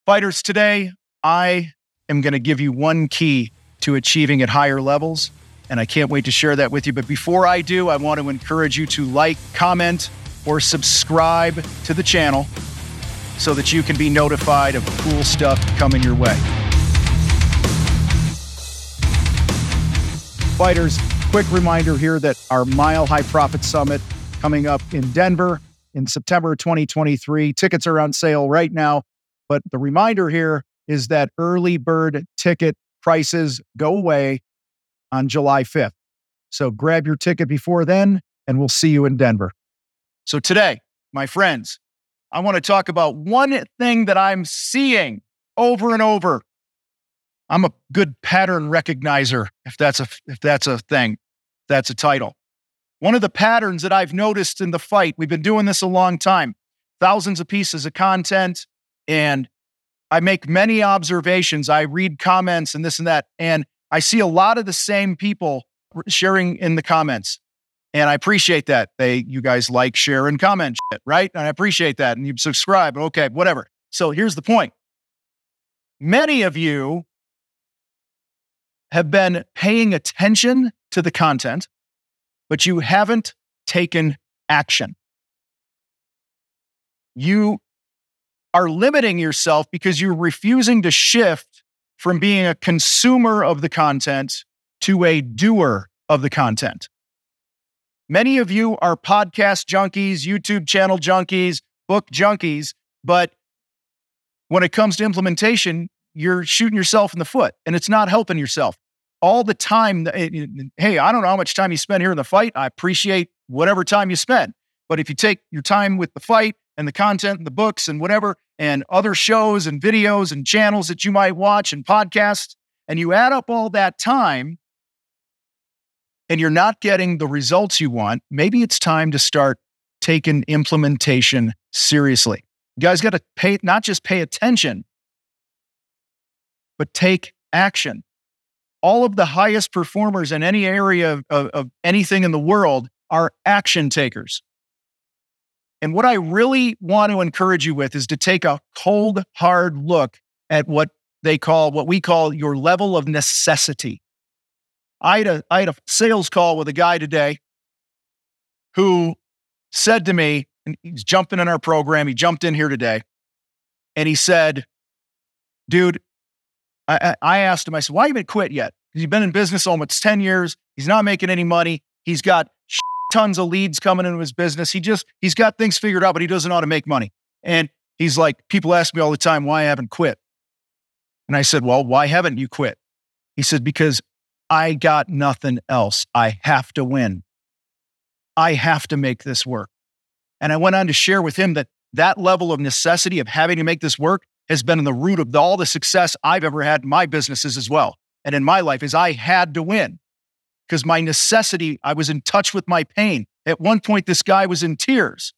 Fighters, today, I am going to give you one key to achieving at higher levels, and I can't wait to share that with you. But before I do, I want to encourage you to like, comment, or subscribe to the channel so that you can be notified of cool stuff coming your way. Fighters, quick reminder here that our Mile High Profit Summit coming up in Denver in September 2023. Tickets are on sale right now. But the reminder here is that early bird ticket prices go away on July 5th. So grab your ticket before then, and we'll see you in Denver. So today, my friends, I want to talk about one thing that I'm seeing over and over. I'm a good pattern recognizer, if that's a thing, that's a title. One of the patterns that I've noticed in the fight, we've been doing this a long time, thousands of pieces of content, and I make many observations. I read comments and this and that, and I see a lot of the same people sharing in the comments. And I appreciate that. You guys like, share, and comment shit, right? And I appreciate that. And you subscribe. Okay, whatever. So here's the point. Many of you have been paying attention to the content, but you haven't taken action. You are limiting yourself because you're refusing to shift from being a consumer of the content to a doer of the content. Many of you are podcast junkies, YouTube channel junkies, book junkies, but when it comes to implementation, you're shooting yourself in the foot and it's not helping yourself. All the time, hey, I don't know how much time you spend here in the fight. I appreciate whatever time you spend. But if you take your time with the fight and the content and the books and whatever, and other shows and videos and channels that you might watch and podcasts, and you add up all that time and you're not getting the results you want, maybe it's time to start taking implementation seriously. You guys got to not just pay attention, but take action. All of the highest performers in any area of anything in the world are action takers. And what I really want to encourage you with is to take a cold, hard look at what we call your level of necessity. I had a sales call with a guy today who said to me, and he's jumping in our program, he jumped in here today, and he said, dude, I asked him, I said, why haven't you quit yet? Because you've been in business almost 10 years. He's not making any money. He's got tons of leads coming into his business. He's got things figured out, but he doesn't know how to make money. And he's like, people ask me all the time why I haven't quit. And I said, well, why haven't you quit? He said, because I got nothing else. I have to win. I have to make this work. And I went on to share with him that level of necessity of having to make this work has been in the root of all the success I've ever had in my businesses as well. And in my life is I had to win. Because my necessity, I was in touch with my pain. At one point, this guy was in tears.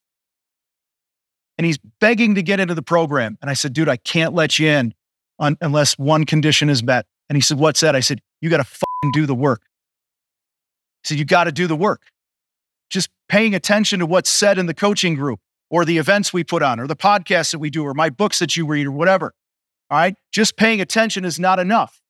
And he's begging to get into the program. And I said, dude, I can't let you in unless one condition is met. And he said, what's that? I said, you got to fucking do the work. He said, you got to do the work. Just paying attention to what's said in the coaching group or the events we put on or the podcasts that we do or my books that you read or whatever. All right? Just paying attention is not enough.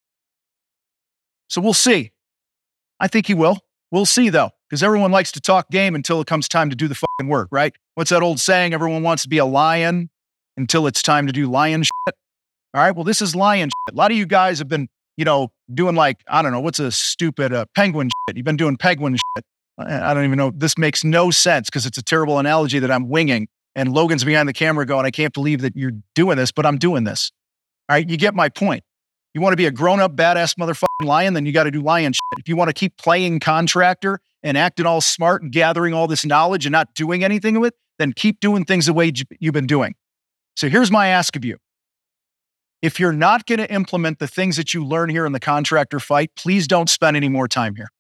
So we'll see. I think he will. We'll see, though, because everyone likes to talk game until it comes time to do the fucking work, right? What's that old saying? Everyone wants to be a lion until it's time to do lion shit. All right, well, this is lion shit. A lot of you guys have been, doing like, I don't know, what's a stupid penguin shit? You've been doing penguin shit. I don't even know. This makes no sense because it's a terrible analogy that I'm winging. And Logan's behind the camera going, I can't believe that you're doing this, but I'm doing this. All right, you get my point. You want to be a grown-up, badass motherfucking lion, then you got to do lion shit. If you want to keep playing contractor and acting all smart and gathering all this knowledge and not doing anything with it, then keep doing things the way you've been doing. So here's my ask of you. If you're not going to implement the things that you learn here in the contractor fight, please don't spend any more time here.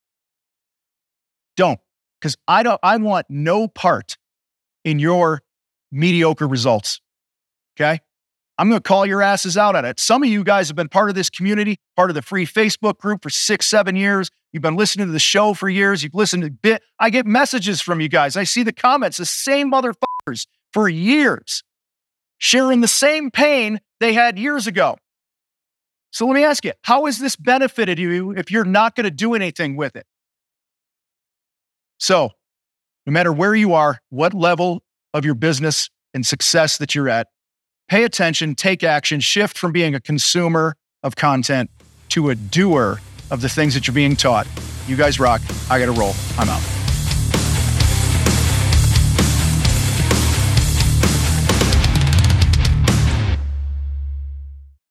Don't, because I want no part in your mediocre results. Okay? I'm going to call your asses out on it. Some of you guys have been part of this community, part of the free Facebook group for 6-7 years. You've been listening to the show for years. You've listened to bit. I get messages from you guys. I see the comments, the same motherfuckers for years, sharing the same pain they had years ago. So let me ask you, how has this benefited you if you're not going to do anything with it? So no matter where you are, what level of your business and success that you're at, pay attention, take action, shift from being a consumer of content to a doer of the things that you're being taught. You guys rock. I got to roll. I'm out.